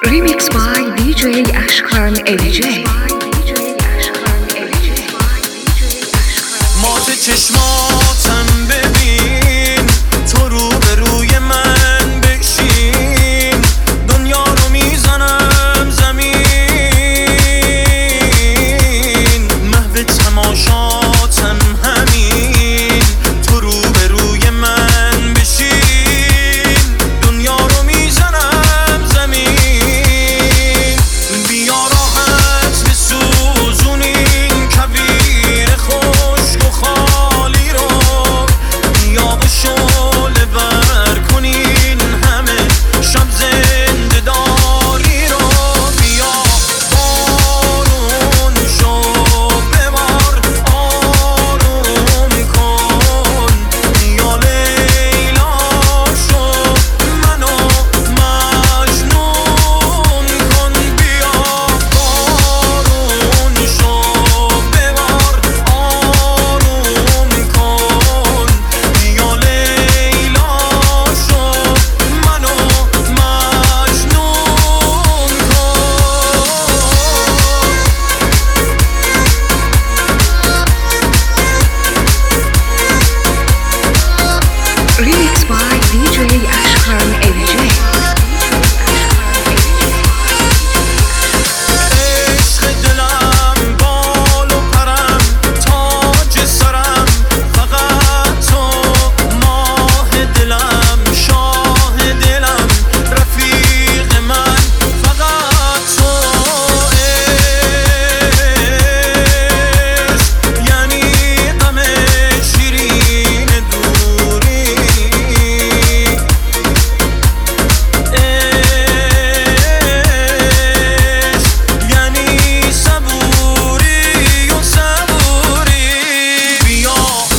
Remix by DJ Ashkan LJ. مات چشماتم ببین، تو رو به روی من بشین، دنیا رو میزنم زمین، محو تماشاتم همین، تو رو به روی من بشین، دنیا رو میزنم زمین، بیا راحت بسوزونین کبیر خشک و خالی رو، بیا با شعله بر کنین همه شب زنده داری رو، بیا بارون شو ببار آروم کن، بیا لیلا شو منو مجنون کن، بیا بارون شو ببار آروم کن، بیا لیلا شو منو مجنون کن. Remix by DJ Ashkan LJ. عشق دلم بال و پرم تاج سرم، فقط تو ماه دلم شاه دلم رفیق من، فقط تو. عشق یعنی غم شیرین دوری، یعنی صبوری و صبوری، بیا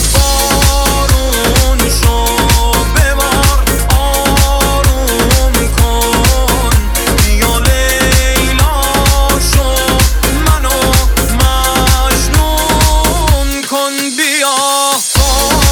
بارون شو ببار آروم کن، بیا لیلا شو منو مجنون کن، بیا